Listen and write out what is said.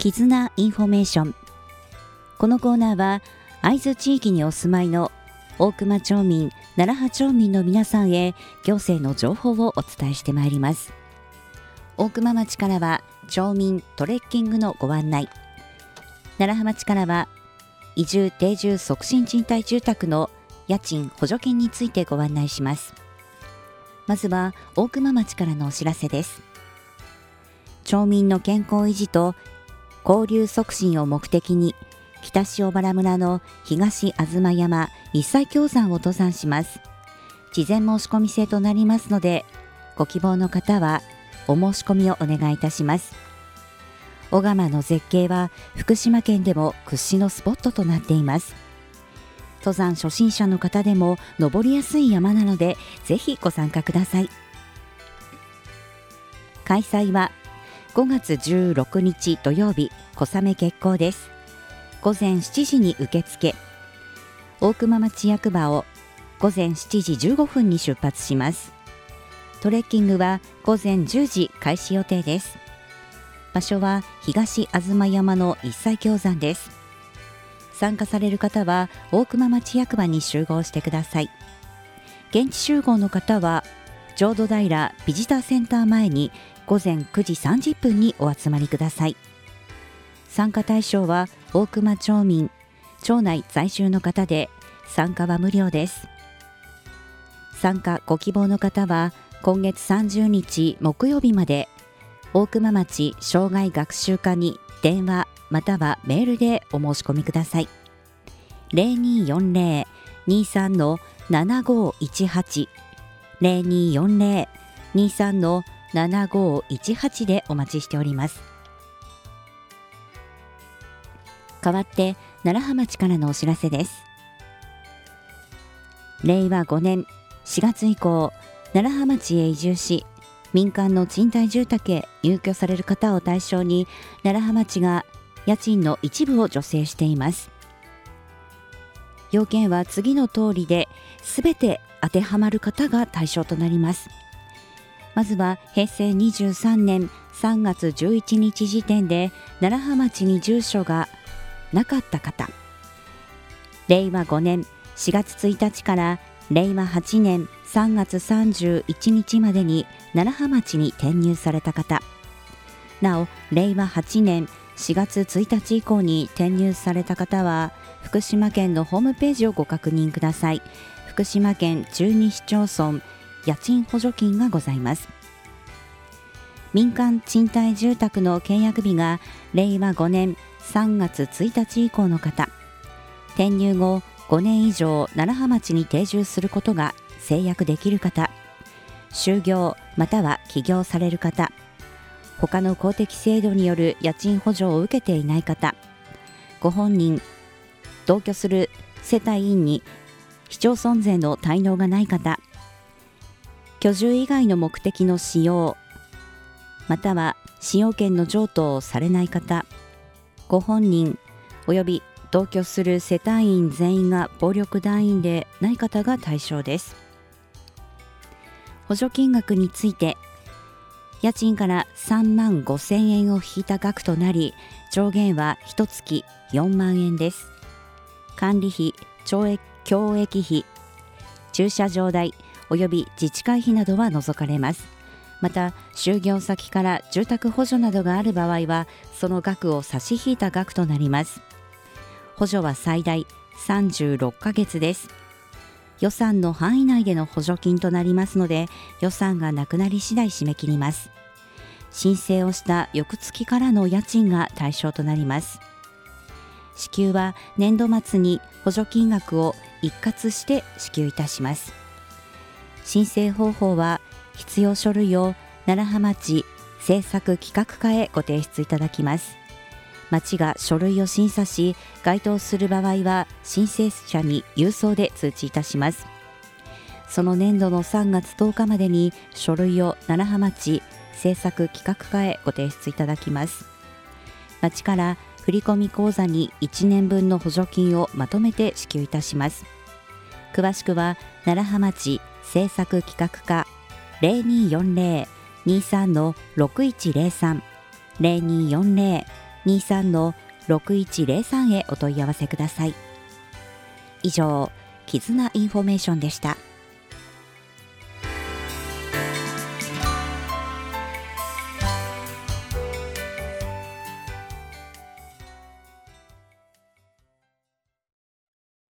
絆インフォメーション。このコーナーは会津地域にお住まいの大熊町民、楢葉町民の皆さんへ行政の情報をお伝えしてまいります。大熊町からは町民トレッキングのご案内、楢葉町からは移住定住促進賃貸住宅の家賃補助金についてご案内します。まずは大熊町からのお知らせです。町民の健康維持と交流促進を目的に北塩原村の東東山一切峡山を登山します。事前申し込み制となりますので、ご希望の方はお申し込みをお願いいたします。小川の絶景は福島県でも屈指のスポットとなっています。登山初心者の方でも登りやすい山なので、ぜひご参加ください。開催は5月16日土曜日、小雨決行です。午前7時に受付。大熊町役場を午前7時15分に出発します。トレッキングは午前10時開始予定です。場所は東東山の一切峡山です。参加される方は大熊町役場に集合してください。現地集合の方は浄土平ビジターセンター前に午前9時30分にお集まりください。参加対象は大熊町民、町内在住の方で、参加は無料です。参加ご希望の方は今月30日木曜日まで大熊町障害学習課に電話またはメールでお申し込みください。0240-23-7518 0240-23-7518でお待ちしております。代わって楢葉町からのお知らせです。令和5年4月以降、楢葉町へ移住し民間の賃貸住宅へ入居される方を対象に、楢葉町が家賃の一部を助成しています。要件は次の通りで、すべて当てはまる方が対象となります。まずは平成23年3月11日時点で楢葉町に住所がなかった方、令和5年4月1日から令和8年3月31日までに楢葉町に転入された方、なお令和8年4月1日以降に転入された方は福島県のホームページをご確認ください。福島県12市町村家賃補助金がございます。民間賃貸住宅の契約日が令和5年3月1日以降の方、転入後5年以上楢葉町に定住することが制約できる方、就業または起業される方、他の公的制度による家賃補助を受けていない方、ご本人、同居する世帯員に市町村税の滞納がない方、居住以外の目的の使用または使用権の譲渡をされない方、ご本人および同居する世帯員全員が暴力団員でない方が対象です。補助金額について、家賃から3万5,000円を引いた額となり、上限は1月4万円です。管理費、教育費、駐車場代および自治会費などは除かれます。また就業先から住宅補助などがある場合はその額を差し引いた額となります。補助は最大36ヶ月です。予算の範囲内での補助金となりますので、予算がなくなり次第締め切ります。申請をした翌月からの家賃が対象となります。支給は年度末に補助金額を一括して支給いたします。申請方法は必要書類を楢葉町政策企画課へご提出いただきます。町が書類を審査し、該当する場合は申請者に郵送で通知いたします。その年度の3月10日までに書類を楢葉町政策企画課へご提出いただきます。町から振込口座に1年分の補助金をまとめて支給いたします。詳しくは楢葉町政策企画課 0240-23-6103 0240 03-6103へお問い合わせください。以上、絆インフォメーションでした。